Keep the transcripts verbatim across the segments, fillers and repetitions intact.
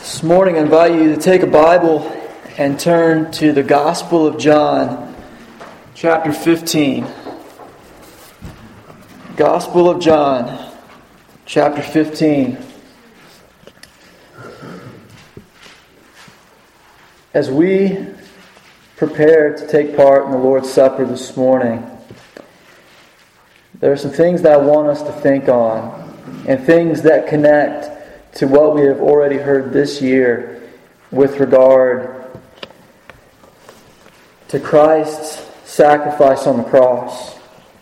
This morning I invite you to take a Bible and turn to the Gospel of John, chapter fifteen. Gospel of John, chapter fifteen. As we prepare to take part in the Lord's Supper this morning, there are some things that I want us to think on, and things that connect to what we have already heard this year with regard to Christ's sacrifice on the cross.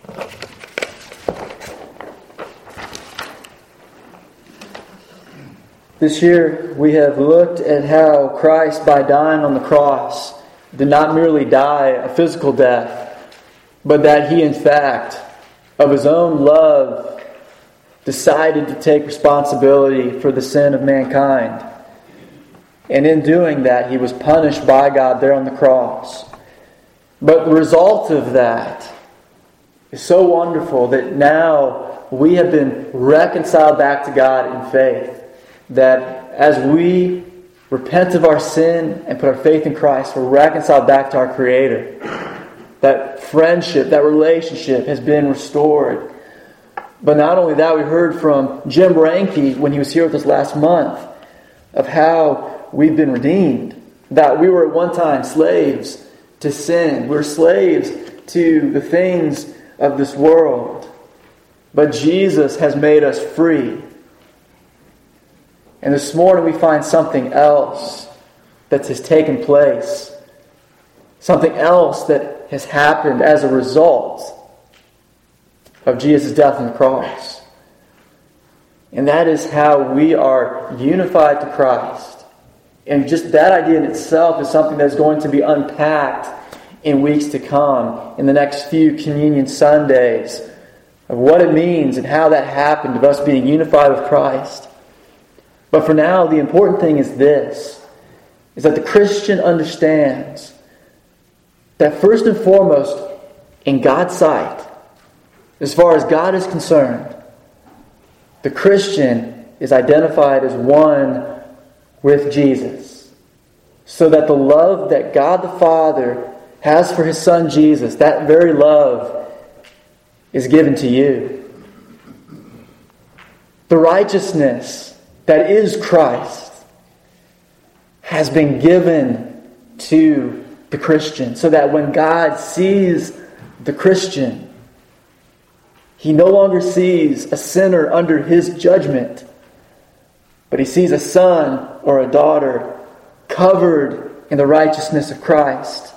This year we have looked at how Christ, by dying on the cross, did not merely die a physical death, but that He, in fact, of His own love, decided to take responsibility for the sin of mankind. And in doing that, He was punished by God there on the cross. But the result of that is so wonderful that now we have been reconciled back to God in faith. That as we repent of our sin and put our faith in Christ, we're reconciled back to our Creator. That friendship, that relationship has been restored. But not only that, we heard from Jim Ranke when he was here with us last month of how we've been redeemed. That we were at one time slaves to sin. We were slaves to the things of this world. But Jesus has made us free. And this morning we find something else that has taken place. Something else that has happened as a result of Jesus' death on the cross. And that is how we are unified to Christ. And just that idea in itself is something that's going to be unpacked in weeks to come, in the next few Communion Sundays, of what it means and how that happened of us being unified with Christ. But for now, the important thing is this, is that the Christian understands that first and foremost, in God's sight, as far as God is concerned, the Christian is identified as one with Jesus. So that the love that God the Father has for His Son Jesus, that very love is given to you. The righteousness that is Christ has been given to the Christian. So that when God sees the Christian, He no longer sees a sinner under His judgment, but He sees a son or a daughter covered in the righteousness of Christ.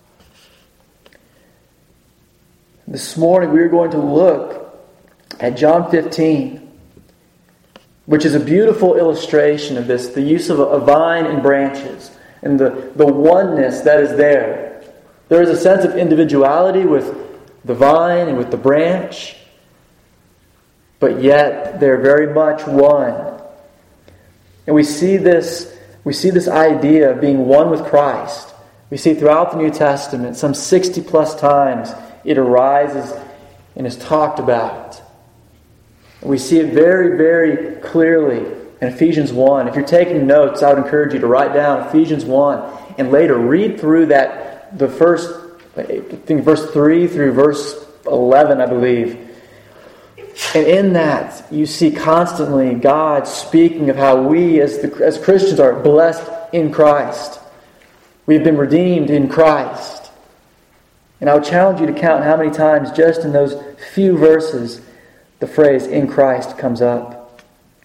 This morning we are going to look at John fifteen, which is a beautiful illustration of this, the use of a vine and branches, and the, the oneness that is there. There is a sense of individuality with the vine and with the branch, but yet they're very much one. And we see this, we see this idea of being one with Christ. We see throughout the New Testament, some sixty plus times, it arises and is talked about. And we see it very, very clearly in Ephesians one. If you're taking notes, I would encourage you to write down Ephesians one and later read through that, the first, I think verse three through verse eleven, I believe. And in that, you see constantly God speaking of how we as the, as Christians are blessed in Christ. We've been redeemed in Christ. And I would challenge you to count how many times just in those few verses the phrase "in Christ" comes up.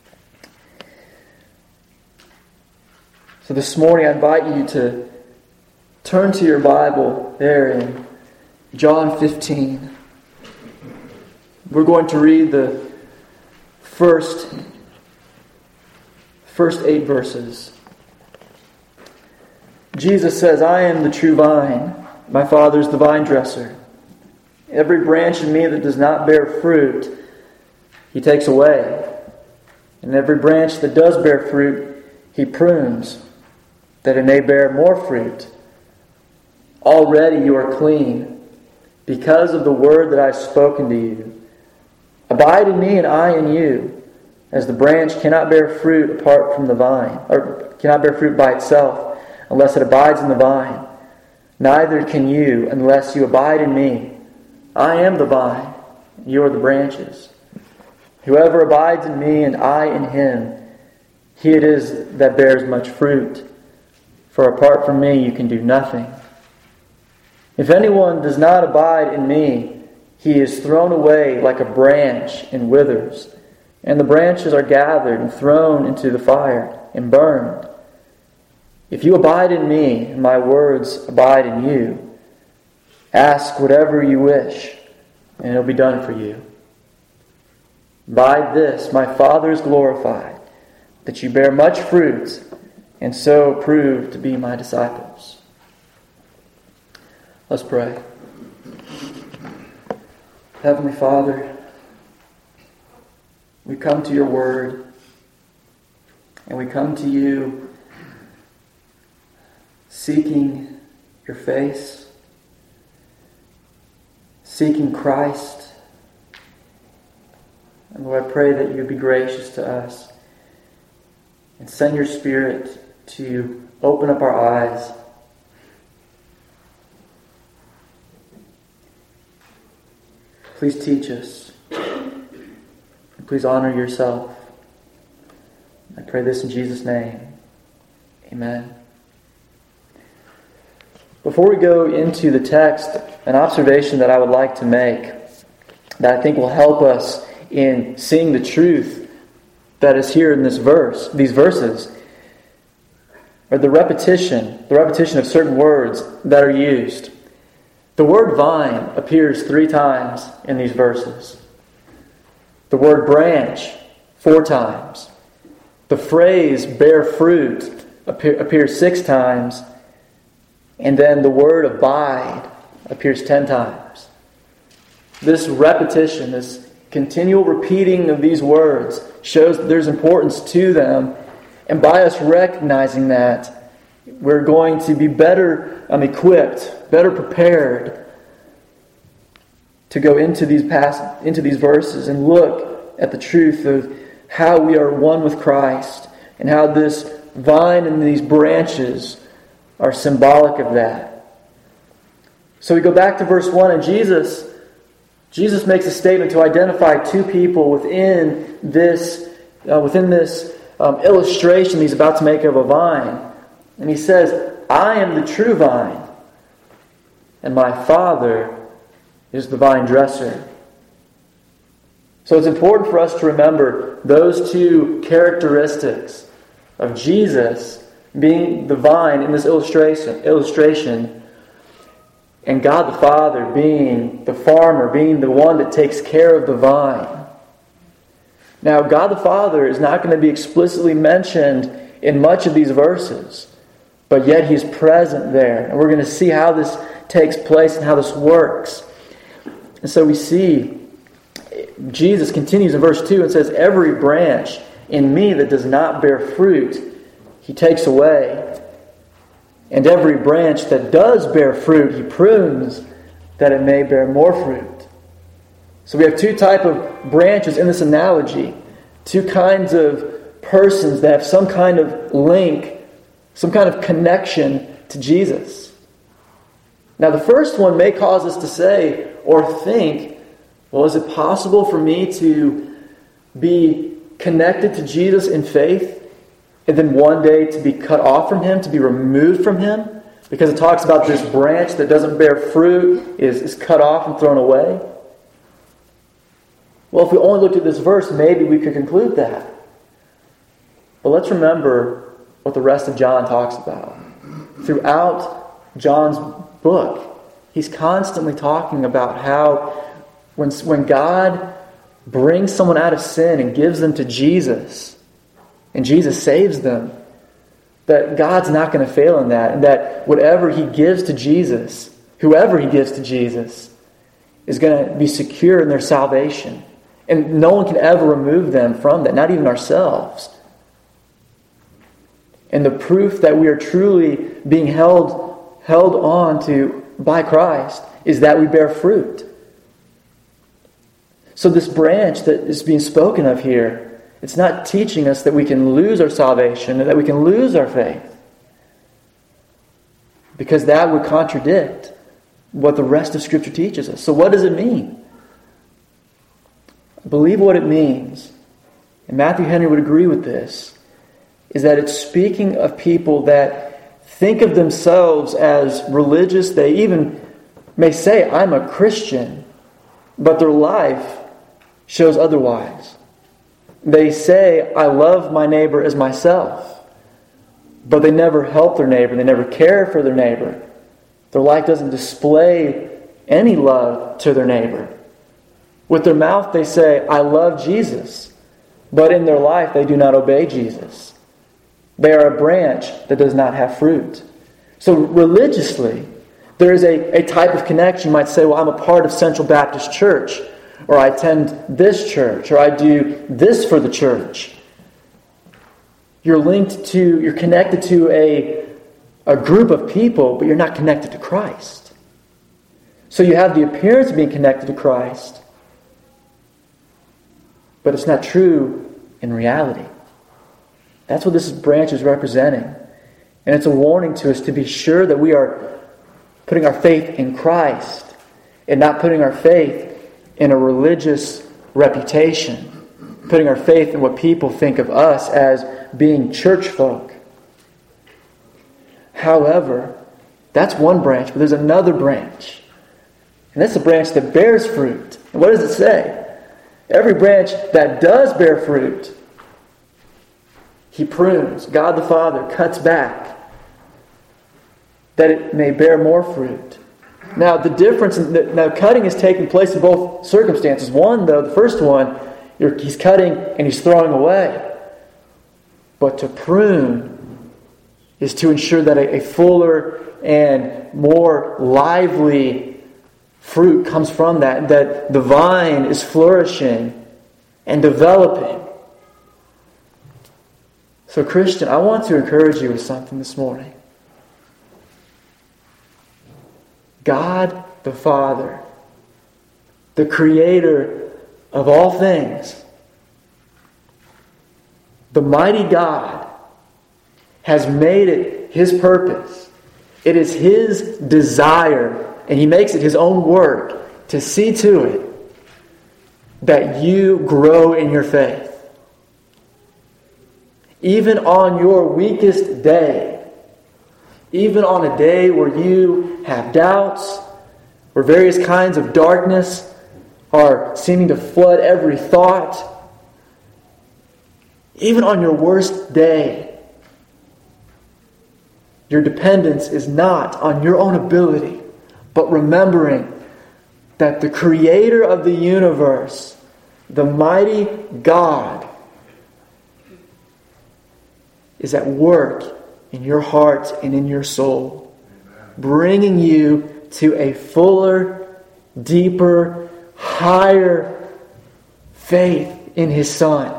So this morning I invite you to turn to your Bible there in John fifteen. We're going to read the first, first eight verses. Jesus says, "I am the true vine. My Father is the vine dresser. Every branch in me that does not bear fruit, He takes away. And every branch that does bear fruit, He prunes, that it may bear more fruit. Already you are clean, because of the word that I have spoken to you. Abide in me and I in you, as the branch cannot bear fruit apart from the vine, or cannot bear fruit by itself unless it abides in the vine. Neither can you unless you abide in me. I am the vine, you are the branches. Whoever abides in me and I in him, he it is that bears much fruit. For apart from me you can do nothing. If anyone does not abide in me, he is thrown away like a branch and withers. And the branches are gathered and thrown into the fire and burned. If you abide in me, and my words abide in you, ask whatever you wish, and it will be done for you. By this my Father is glorified, that you bear much fruit, and so prove to be my disciples. Let's pray. Heavenly Father, we come to your word, and we come to you seeking your face, seeking Christ. And Lord, I pray that you be gracious to us and send your Spirit to open up our eyes. Please teach us. Please honor yourself. I pray this in Jesus' name. Amen. Before we go into the text, an observation that I would like to make that I think will help us in seeing the truth that is here in this verse, these verses, are the repetition, the repetition of certain words that are used. The word vine appears three times in these verses. The word branch, four times. The phrase bear fruit appear, appears six times. And then the word abide appears ten times. This repetition, this continual repeating of these words shows that there's importance to them. And by us recognizing that, we're going to be better um, equipped, better prepared to go into these pass- into these verses and look at the truth of how we are one with Christ and how this vine and these branches are symbolic of that. So we go back to verse one, and Jesus, Jesus makes a statement to identify two people within this, uh, within this um, illustration he's about to make of a vine. And he says, I am the true vine, and my Father is the vine dresser. So it's important for us to remember those two characteristics of Jesus being the vine in this illustration, illustration, and God the Father being the farmer, being the one that takes care of the vine. Now, God the Father is not going to be explicitly mentioned in much of these verses, but yet He's present there. And we're going to see how this takes place and how this works. And so we see Jesus continues in verse two and says, every branch in me that does not bear fruit, He takes away. And every branch that does bear fruit, He prunes that it may bear more fruit. So we have two types of branches in this analogy. Two kinds of persons that have some kind of link, some kind of connection to Jesus. Now the first one may cause us to say or think, well, is it possible for me to be connected to Jesus in faith and then one day to be cut off from Him, to be removed from Him? Because it talks about this branch that doesn't bear fruit is, is cut off and thrown away. Well, if we only looked at this verse, maybe we could conclude that. But let's remember what the rest of John talks about. Throughout John's book, he's constantly talking about how when, when God brings someone out of sin and gives them to Jesus, and Jesus saves them, that God's not going to fail in that, and that whatever He gives to Jesus, whoever He gives to Jesus, is going to be secure in their salvation. And no one can ever remove them from that, not even ourselves. And the proof that we are truly being held, held on to by Christ is that we bear fruit. So this branch that is being spoken of here It's not teaching us that we can lose our salvation and that we can lose our faith. Because that would contradict what the rest of Scripture teaches us. So what does it mean? I believe what it means, and Matthew Henry would agree with this, is that it's speaking of people that think of themselves as religious. They even may say, I'm a Christian, but their life shows otherwise. They say, I love my neighbor as myself, but they never help their neighbor. They never care for their neighbor. Their life doesn't display any love to their neighbor. With their mouth they say, I love Jesus, but in their life they do not obey Jesus. They are a branch that does not have fruit. So religiously, there is a, a type of connection. You might say, well, I'm a part of Central Baptist Church, or I attend this church, or I do this for the church. You're linked to, you're connected to a, a group of people, but you're not connected to Christ. So you have the appearance of being connected to Christ, but it's not true in reality. That's what this branch is representing. And it's a warning to us to be sure that we are putting our faith in Christ and not putting our faith in a religious reputation, putting our faith in what people think of us as being church folk. However, that's one branch, but there's another branch. And that's the branch that bears fruit. And what does it say? Every branch that does bear fruit, He prunes. God the Father cuts back that it may bear more fruit. Now, the difference, in the, now cutting is taking place in both circumstances. One, though, the first one, you're, He's cutting and He's throwing away. But to prune is to ensure that a, a fuller and more lively fruit comes from that, that the vine is flourishing and developing. So, Christian, I want to encourage you with something this morning. God the Father, the Creator of all things, the mighty God, has made it His purpose. It is His desire, and He makes it His own work to see to it that you grow in your faith. Even on your weakest day, even on a day where you have doubts, where various kinds of darkness are seeming to flood every thought, even on your worst day, your dependence is not on your own ability, but remembering that the Creator of the universe, the mighty God, is at work in your heart and in your soul, bringing you to a fuller, deeper, higher faith in His Son.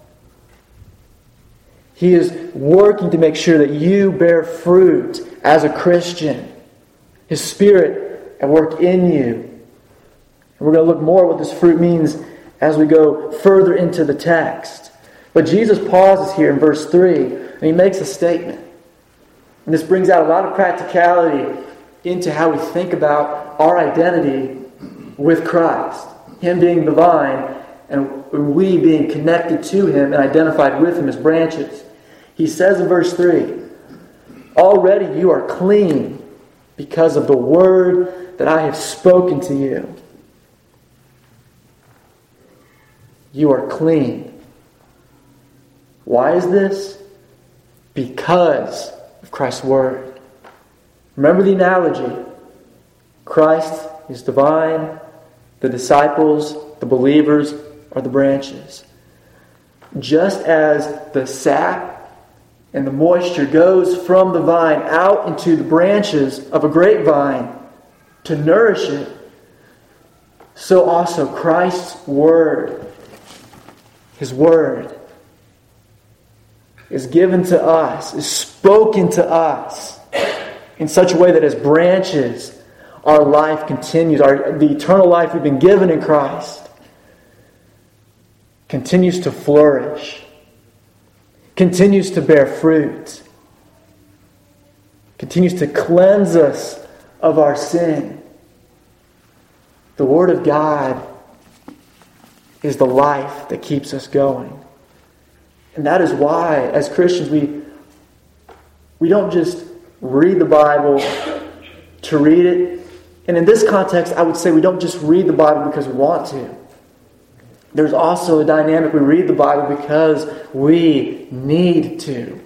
He is working to make sure that you bear fruit as a Christian. His Spirit at work in you. And we're going to look more at what this fruit means as we go further into the text. But Jesus pauses here in verse three, and He makes a statement. And this brings out a lot of practicality into how we think about our identity with Christ. Him being the vine, and we being connected to Him and identified with Him as branches. He says in verse three, already you are clean because of the word that I have spoken to you. You are clean. Why is this? Because of Christ's word. Remember the analogy. Christ is the vine, the disciples, the believers are the branches. Just as the sap and the moisture goes from the vine out into the branches of a grapevine to nourish it, so also Christ's word, His word, is given to us, is spoken to us in such a way that as branches, our life continues, our, the eternal life we've been given in Christ continues to flourish, continues to bear fruit, continues to cleanse us of our sin. The Word of God is the life that keeps us going. And that is why, as Christians, we, we don't just read the Bible to read it. And in this context, I would say we don't just read the Bible because we want to. There's also a dynamic. We read the Bible because we need to.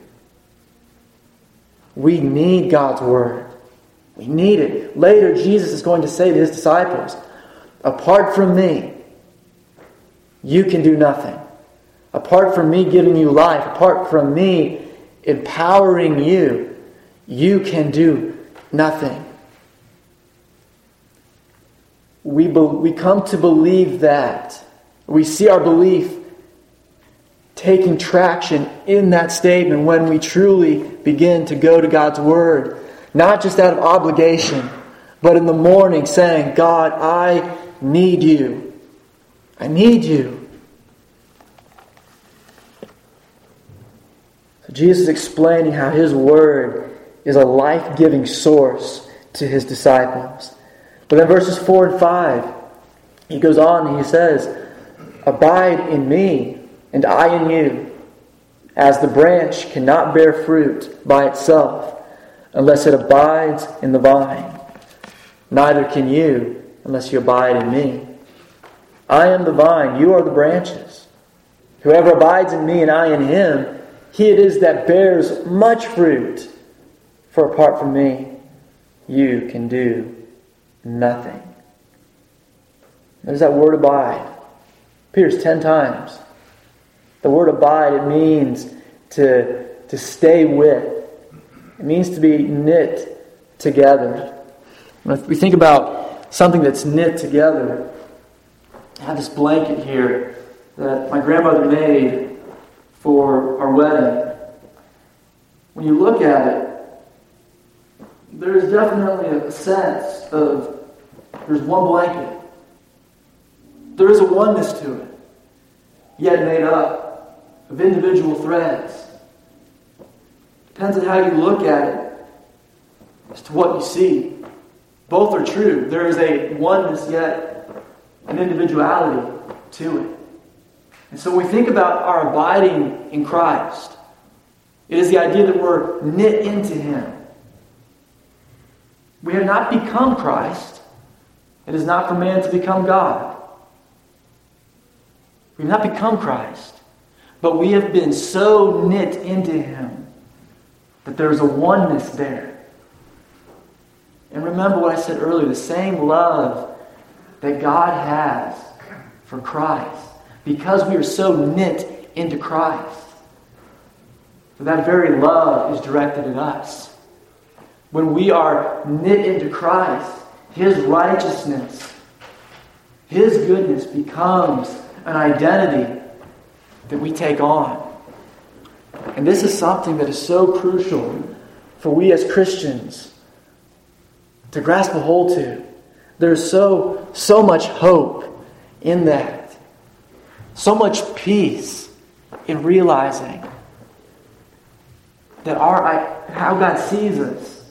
We need God's Word. We need it. Later, Jesus is going to say to His disciples, apart from me, you can do nothing. Apart from me giving you life, apart from me empowering you, you can do nothing. We, be, we come to believe that. We see our belief taking traction in that statement when we truly begin to go to God's Word. Not just out of obligation, but in the morning saying, God, I need you. I need you. So Jesus is explaining how His Word is a life-giving source to His disciples. But then verses four and five, He goes on and He says, abide in me, and I in you, as the branch cannot bear fruit by itself unless it abides in the vine. Neither can you unless you abide in me. I am the vine, you are the branches. Whoever abides in me and I in him, he it is that bears much fruit. For apart from me, you can do nothing. There's that word abide. Appears ten times. The word abide, it means to, to stay with. It means to be knit together. And if we think about something that's knit together, I have this blanket here that my grandmother made for our wedding. When you look at it, there's definitely a sense of there's one blanket. There is a oneness to it, yet made up of individual threads. Depends on how you look at it as to what you see. Both are true. There is a oneness, yet an individuality to it. And so when we think about our abiding in Christ, it is the idea that we're knit into Him. We have not become Christ. It is not for man to become God. We have not become Christ. But we have been so knit into Him that there's a oneness there. And remember what I said earlier, the same love that God has for Christ. Because we are so knit into Christ, that very love is directed at us. When we are knit into Christ, His righteousness, His goodness becomes an identity that we take on. And this is something that is so crucial for we as Christians to grasp a hold to. There's so, so much hope in that. So much peace in realizing that our how God sees us,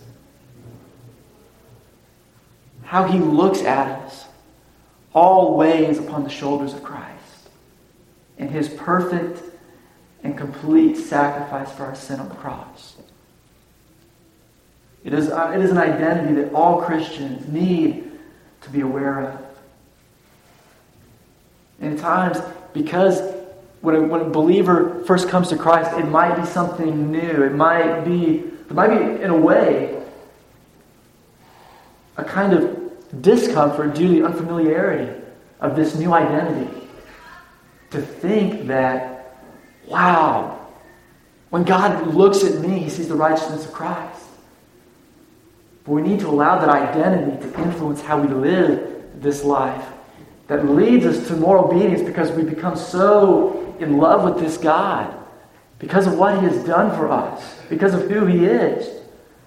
how He looks at us, all weighs upon the shoulders of Christ and His perfect and complete sacrifice for our sin on the cross. It is, uh, it is an identity that all Christians need to be aware of. And at times, because when a, when a believer first comes to Christ, it might be something new. It might be, it might be, in a way, a kind of discomfort due to the unfamiliarity of this new identity. To think that, wow, when God looks at me, He sees the righteousness of Christ. But we need to allow that identity to influence how we live this life. That leads us to more obedience because we become so in love with this God. Because of what He has done for us. Because of who He is.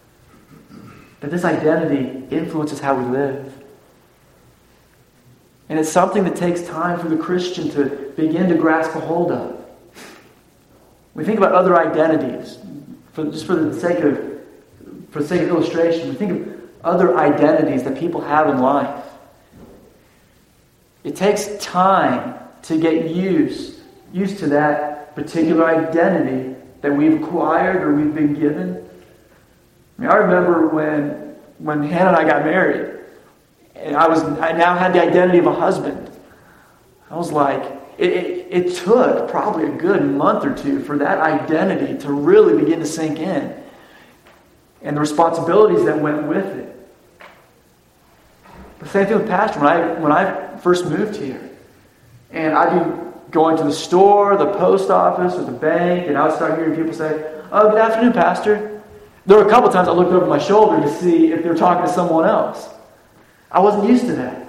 That this identity influences how we live. And it's something that takes time for the Christian to begin to grasp a hold of. We think about other identities, for, just for the sake of for the sake of illustration. We think of other identities that people have in life. It takes time to get used, used to that particular identity that we've acquired or we've been given. I mean, I remember when when Hannah and I got married, and I was I now had the identity of a husband. I was like, it, it, it took probably a good month or two for that identity to really begin to sink in, and the responsibilities that went with it. The same thing with Pastor. When I when I first moved here, and I'd be going to the store, the post office, or the bank, and I would start hearing people say, "Oh, good afternoon, Pastor." There were a couple times I looked over my shoulder to see if they were talking to someone else. I wasn't used to that.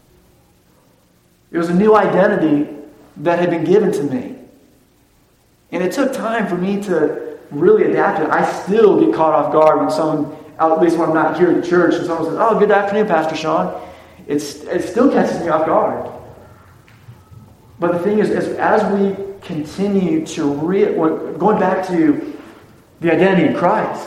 It was a new identity that had been given to me. And it took time for me to really adapt to it. I still get caught off guard when someone, at least when I'm not here at the church, and someone says, "Oh, good afternoon, Pastor Sean." It's, it still catches me off guard. But the thing is, as, as we continue to, re- going back to the identity in Christ,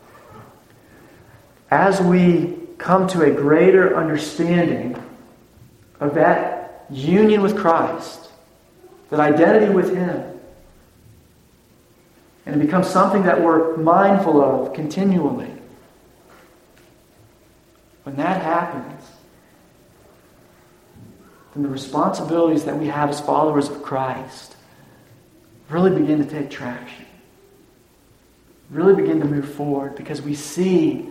as we come to a greater understanding of that union with Christ, that identity with Him, and it becomes something that we're mindful of continually, when that happens, then the responsibilities that we have as followers of Christ really begin to take traction, really begin to move forward, because we see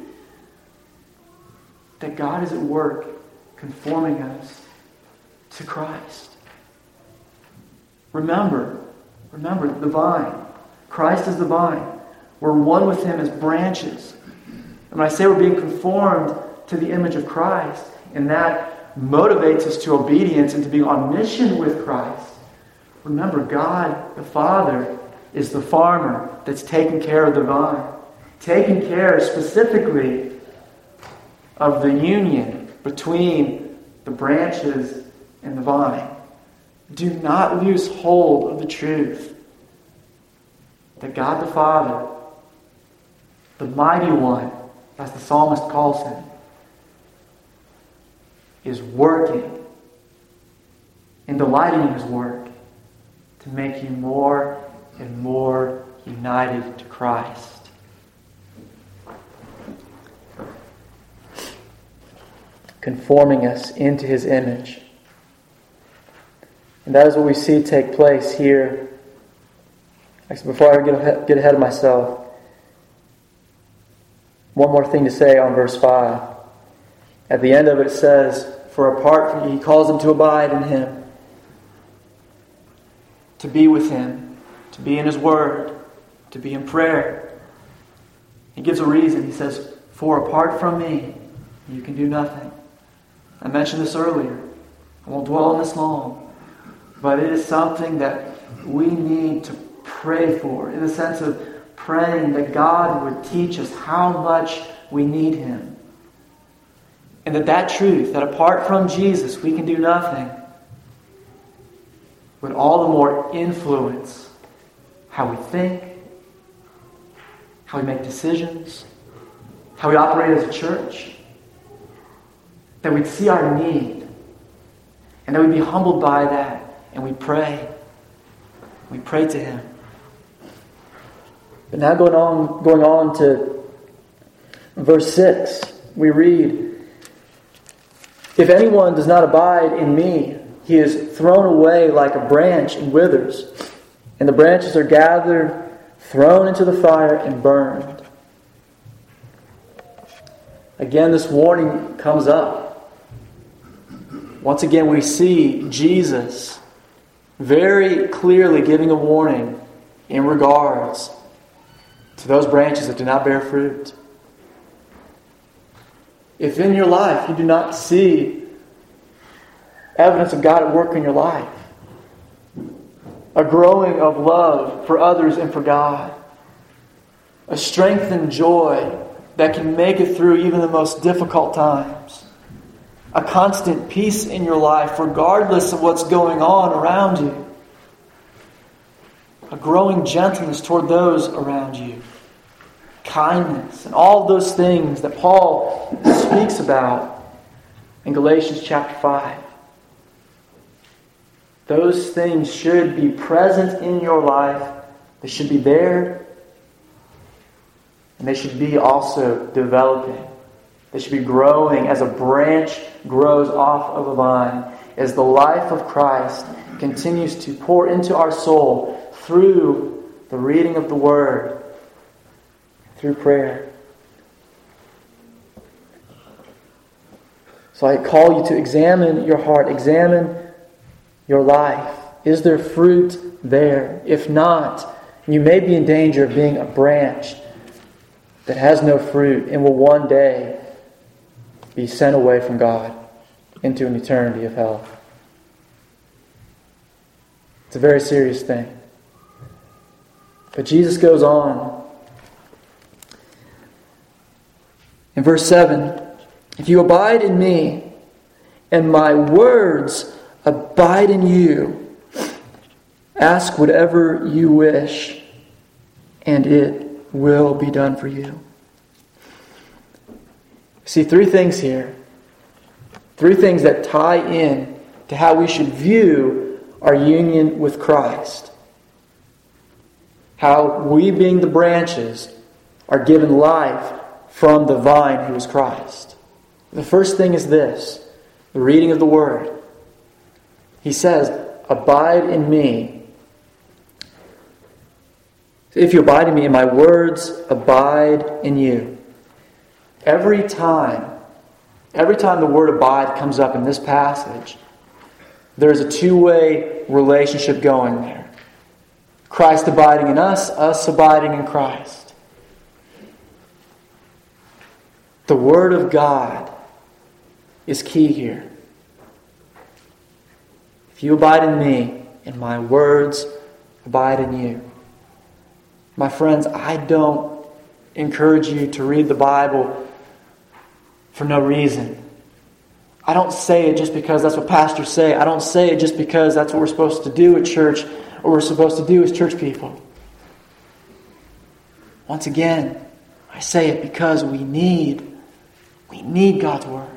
that God is at work conforming us to Christ. Remember, remember the vine. Christ is the vine. We're one with Him as branches. And when I say we're being conformed to the image of Christ, and that motivates us to obedience and to being on mission with Christ, remember, God the Father is the farmer that's taking care of the vine, taking care specifically of the union between the branches and the vine. Do not lose hold of the truth that God the Father, the mighty one, as the psalmist calls Him, is working and delighting in His work to make you more and more united to Christ. Conforming us into His image. And that is what we see take place here. Actually, before I get get ahead of myself, one more thing to say on verse five. At the end of it, it says, "For apart from He calls them to abide in Him, to be with Him, to be in His Word, to be in prayer." He gives a reason. He says, "For apart from me, you can do nothing." I mentioned this earlier. I won't dwell on this long. But it is something that we need to pray for, in the sense of praying that God would teach us how much we need Him. And that that truth, that apart from Jesus we can do nothing, would all the more influence how we think, how we make decisions, how we operate as a church. That we'd see our need, and that we'd be humbled by that, and we pray. We pray to Him. But now going on, going on to verse six, we read, "If anyone does not abide in me, he is thrown away like a branch and withers, and the branches are gathered, thrown into the fire, and burned." Again, this warning comes up. Once again, we see Jesus very clearly giving a warning in regards to those branches that do not bear fruit. If in your life you do not see evidence of God at work in your life, a growing of love for others and for God, a strength and joy that can make it through even the most difficult times, a constant peace in your life regardless of what's going on around you. A growing gentleness toward those around you. Kindness and all those things that Paul speaks about in Galatians chapter five. Those things should be present in your life. They should be there. And they should be also developing. They should be growing as a branch grows off of a vine. As the life of Christ continues to pour into our soul through the reading of the Word, through prayer. So I call you to examine your heart, examine your life. Is there fruit there? If not, you may be in danger of being a branch that has no fruit and will one day be sent away from God into an eternity of hell. It's a very serious thing. But Jesus goes on. In verse seven, if you abide in me and my words abide in you, ask whatever you wish and it will be done for you. See, three things here. Three things that tie in to how we should view our union with Christ. How we, being the branches, are given life from the vine who is Christ. The first thing is this, the reading of the Word. He says, abide in me. If you abide in me and my words abide in you. Every time, every time the word abide comes up in this passage, there's a two-way relationship going there. Christ abiding in us, us abiding in Christ. The Word of God is key here. If you abide in me and my words abide in you. My friends, I don't encourage you to read the Bible for no reason. I don't say it just because that's what pastors say. I don't say it just because that's what we're supposed to do at church or we're supposed to do as church people. Once again, I say it because we need, we need God's Word.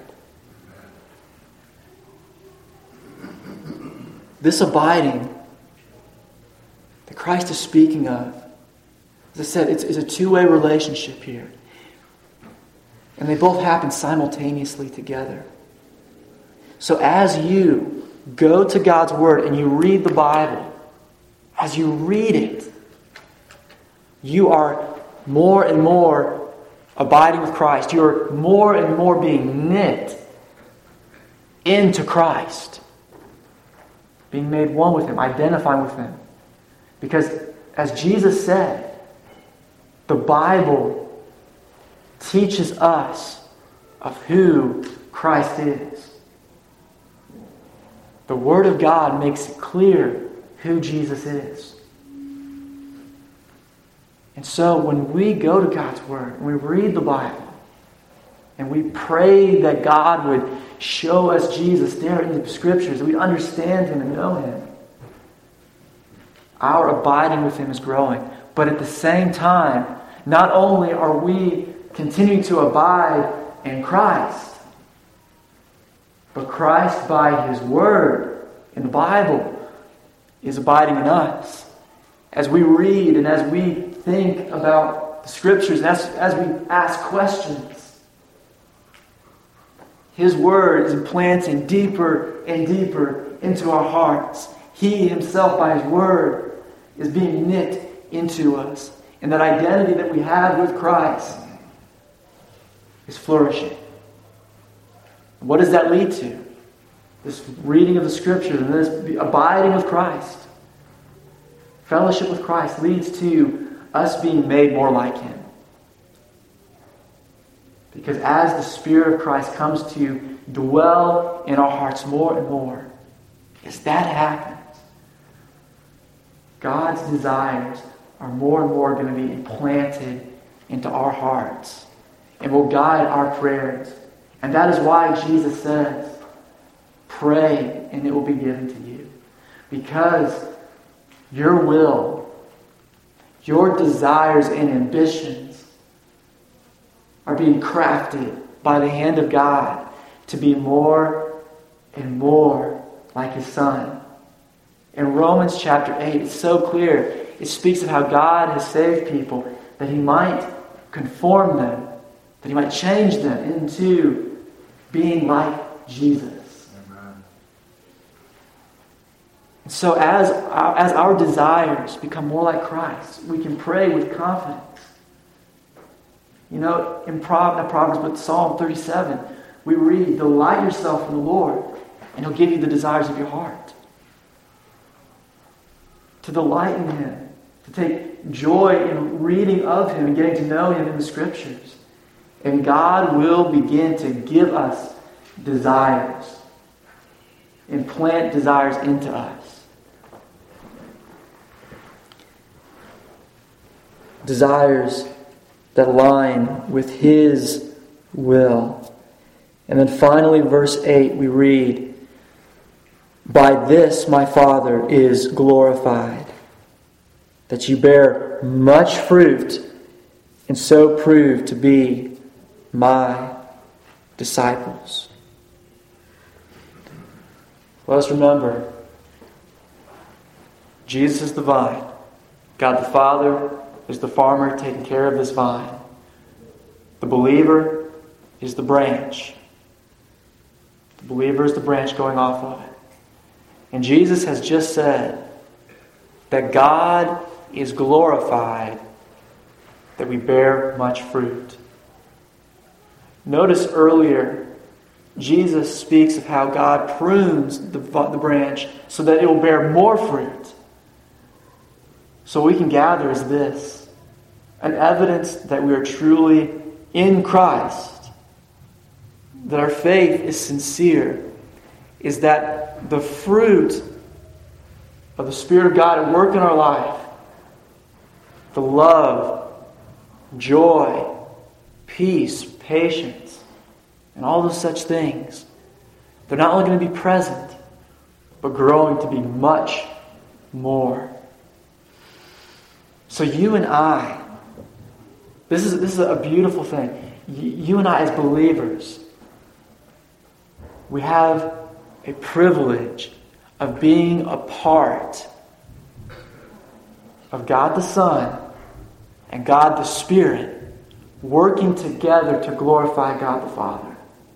This abiding that Christ is speaking of, as I said, it's, it's a two-way relationship here. And they both happen simultaneously together. So as you go to God's Word and you read the Bible, as you read it, you are more and more abiding with Christ. You are more and more being knit into Christ. Being made one with Him, identifying with Him. Because as Jesus said, the Bible teaches us of who Christ is. The Word of God makes it clear who Jesus is. And so when we go to God's Word, and we read the Bible, and we pray that God would show us Jesus there in the Scriptures, that we understand Him and know Him, our abiding with Him is growing. But at the same time, not only are we continuing to abide in Christ, but Christ, by His Word in the Bible, is abiding in us. As we read and as we think about the Scriptures, and as, as we ask questions, His Word is implanting deeper and deeper into our hearts. He Himself, by His Word, is being knit into us. And that identity that we have with Christ is flourishing. What does that lead to? This reading of the Scriptures and this abiding with Christ. Fellowship with Christ leads to us being made more like Him. Because as the Spirit of Christ comes to dwell in our hearts more and more, as that happens, God's desires are more and more going to be implanted into our hearts and will guide our prayers And that is why Jesus says, pray and it will be given to you. Because your will, your desires and ambitions are being crafted by the hand of God to be more and more like His Son. In Romans chapter eight, it's so clear. It speaks of how God has saved people that He might conform them, that He might change them into being like Jesus. Amen. And so as our, as our desires become more like Christ, we can pray with confidence. You know, in Proverbs, but Psalm thirty-seven, we read, delight yourself in the Lord, and He'll give you the desires of your heart. To delight in Him, to take joy in reading of Him and getting to know Him in the Scriptures. And God will begin to give us desires, implant desires into us. Desires that align with His will. And then finally, verse eight, we read, by this my Father is glorified, that you bear much fruit and so prove to be my disciples. Let us remember, Jesus is the vine. God the Father is the farmer taking care of this vine. The believer is the branch. The believer is the branch going off of it. And Jesus has just said that God is glorified that we bear much fruit. Notice earlier, Jesus speaks of how God prunes the, the branch so that it will bear more fruit. So we can gather is this, an evidence that we are truly in Christ, that our faith is sincere, is that the fruit of the Spirit of God at work in our life, the love, joy, peace, patience, and all those such things, they're not only going to be present, but growing to be much more. So you and I, this is, this is a beautiful thing. You and I as believers, we have a privilege of being a part of God the Son and God the Spirit working together to glorify God the Father.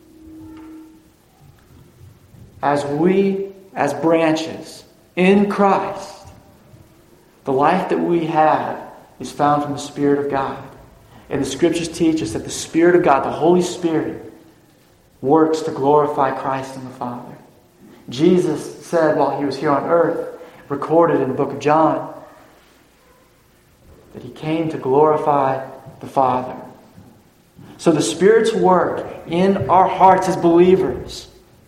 As we, as branches in Christ, the life that we have is found from the Spirit of God. And the Scriptures teach us that the Spirit of God, the Holy Spirit, works to glorify Christ and the Father. Jesus said while He was here on earth, recorded in the book of John, that He came to glorify the Father. So the Spirit's work in our hearts as believers,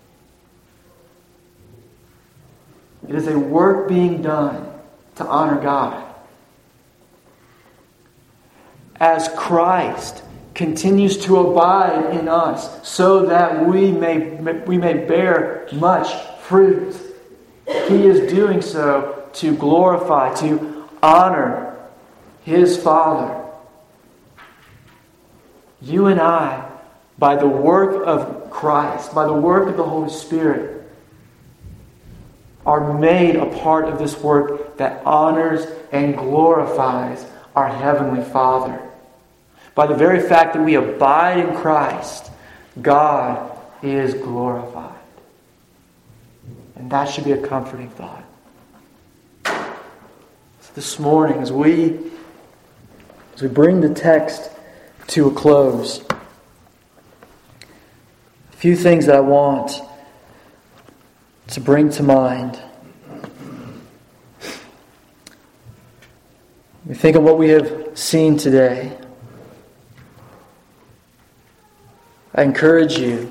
it is a work being done to honor God. As Christ continues to abide in us so that we may, we may bear much fruit, He is doing so to glorify, to honor His Father. You and I, by the work of Christ, by the work of the Holy Spirit, are made a part of this work that honors and glorifies our Heavenly Father. By the very fact that we abide in Christ, God is glorified. And that should be a comforting thought. So this morning, as we, as we bring the text to a close, a few things that I want to bring to mind. We think of what we have seen today. I encourage you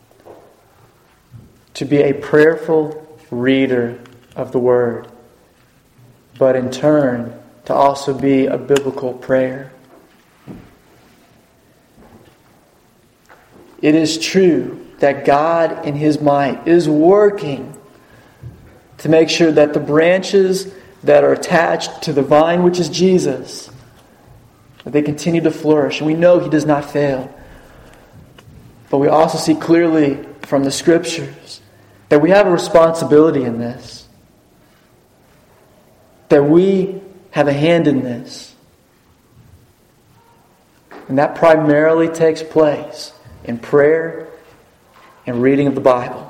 to be a prayerful reader of the Word, but in turn to also be a biblical prayer. it is true that God in His might is working to make sure that the branches that are attached to the vine, which is Jesus, that they continue to flourish. And we know He does not fail. But we also see clearly from the Scriptures that we have a responsibility in this. That we have a hand in this. And that primarily takes place in prayer and reading of the Bible.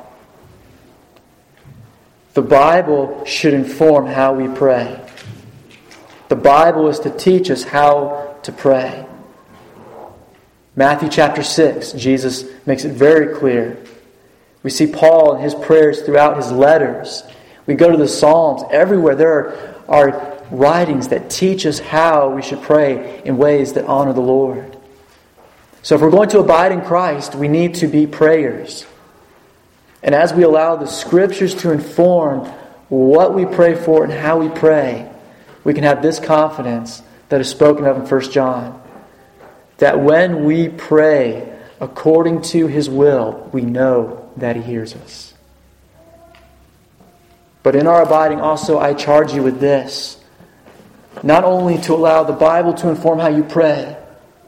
The Bible should inform how we pray. The Bible is to teach us how to pray. Matthew chapter six, Jesus makes it very clear. We see Paul in his prayers throughout his letters. We go to the Psalms. Everywhere there are, are writings that teach us how we should pray in ways that honor the Lord. So if we're going to abide in Christ, we need to be prayers. And as we allow the Scriptures to inform what we pray for and how we pray, we can have this confidence that is spoken of in First John. That when we pray according to His will, we know that He hears us. But in our abiding also, I charge you with this. Not only to allow the Bible to inform how you pray,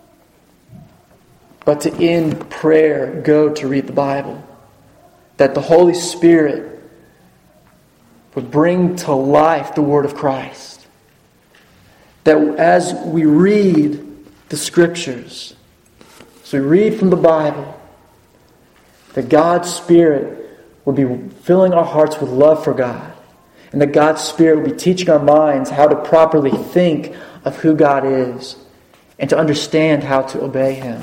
but to in prayer go to read the Bible. That the Holy Spirit would bring to life the Word of Christ. That as we read the Scriptures, as we read from the Bible, that God's Spirit will be filling our hearts with love for God. And that God's Spirit will be teaching our minds how to properly think of who God is and to understand how to obey Him.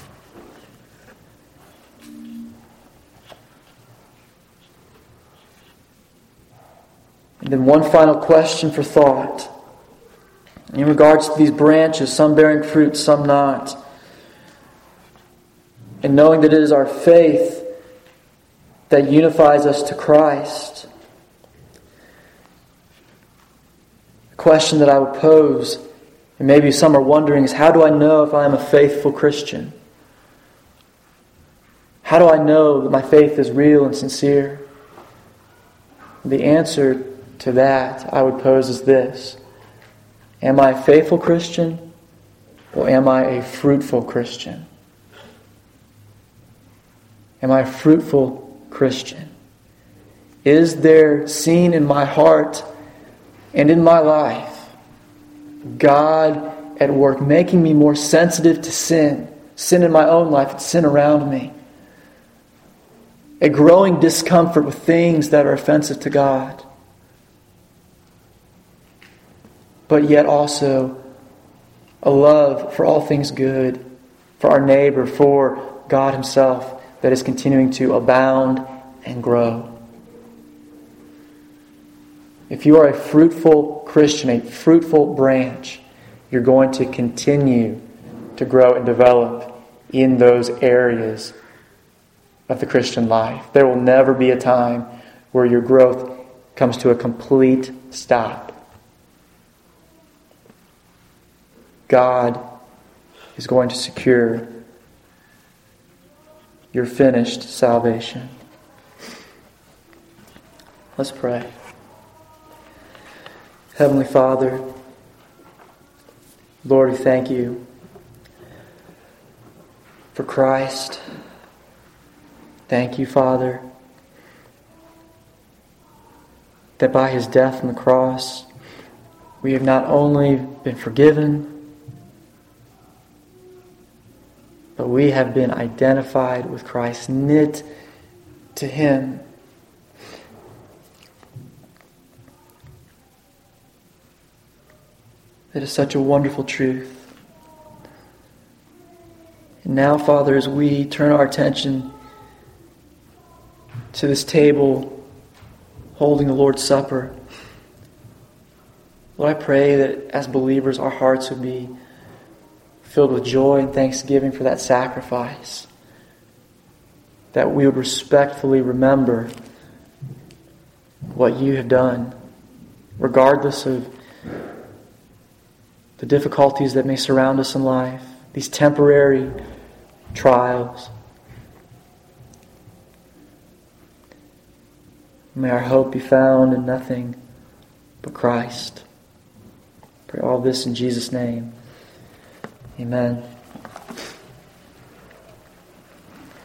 And then one final question for thought. In regards to these branches, some bearing fruit, some not. And knowing that it is our faith that unifies us to Christ. The question that I would pose, and maybe some are wondering, is how do I know if I am a faithful Christian? How do I know that my faith is real and sincere? The answer to that I would pose is this. Am I a faithful Christian or am I a fruitful Christian? Am I a fruitful Christian? Is there seen in my heart and in my life God at work making me more sensitive to sin, sin in my own life and sin around me? A growing discomfort with things that are offensive to God. But yet also a love for all things good, for our neighbor, for God Himself, that is continuing to abound and grow. If you are a fruitful Christian, a fruitful branch, you're going to continue to grow and develop in those areas of the Christian life. There will never be a time where your growth comes to a complete stop. God is going to secure your finished salvation. Let's pray. Heavenly Father, Lord, we thank You for Christ. Thank You, Father, that by His death on the cross, we have not only been forgiven, but we have been identified with Christ, knit to Him. It is such a wonderful truth. And now, Father, as we turn our attention to this table, holding the Lord's Supper, Lord, I pray that as believers, our hearts would be filled with joy and thanksgiving for that sacrifice. That we would respectfully remember what You have done, regardless of the difficulties that may surround us in life, these temporary trials. May our hope be found in nothing but Christ. Pray all this in Jesus' name. Amen.